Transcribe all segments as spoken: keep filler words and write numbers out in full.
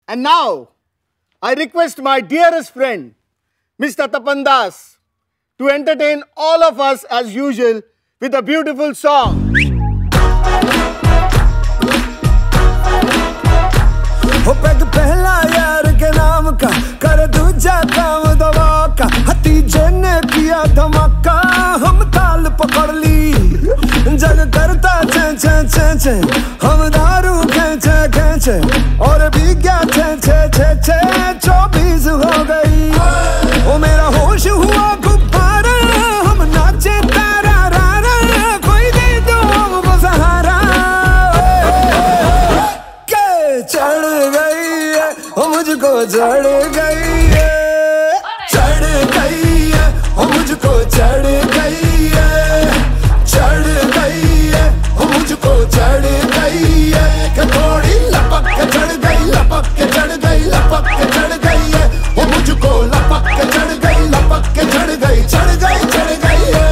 And now, I request my dearest friend, Mister Tapan Das, to entertain all of us as usual with a beautiful song. हो peg पहला यार के नाम का कर दूजा काम दवा का हतीजे ने किया धमाका हम ताल पकड़ ली जग करता चे चे चे चे हम दारू खेचे खेचे और भी क्या चे चे चे चे चौबीस हो गई ओ मेरा होश हुआ गुब्बारा हम नाचे तारा रारा कोई दे दो हमको सहारा के चढ़ गई है वो मुझको चढ़ गई है चढ़ गई है वो मुझको चढ़ गई है चढ़ गई है वो मुझको चढ़ गई है कि थोड़ी लपक के चढ़ गई लपक के चढ़ गई लपक के चढ़ गई है वो मुझको लपक के चढ़ गई लपक के चढ़ गई चढ़ गई चढ़ गई है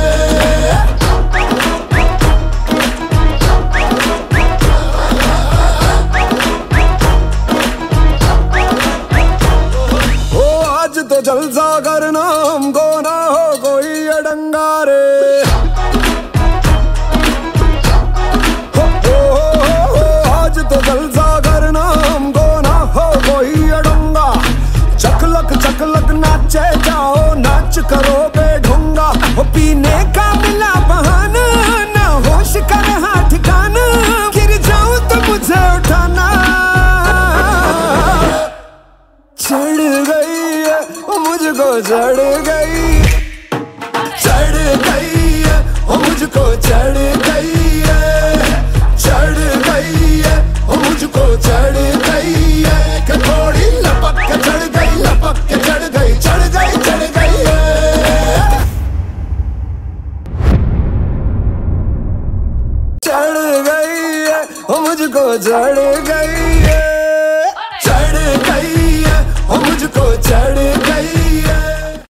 तो जलसा करना हमको ना हो कोई अडंगा रे हो, हो, हो, हो, आज तो जलसा करना हमको ना हो कोई अडंगा चकलक चकलक नाचे जाओ नाच करो बेढूंगा हो पीने का मिला बहाना ना होश कर हाथ ठिकाना गिर जाऊं तो मुझे उठाना चढ़ गई है वो मुझको चढ़ गई चढ़ गई है वो मुझको चढ़ गई है चढ़ गई है वो मुझको चढ़ गई है कि थोड़ी लपक के चढ़ गई लपक के चढ़ गई चढ़ गई चढ़ गई है चढ़ गई है वो मुझको चढ़ गई है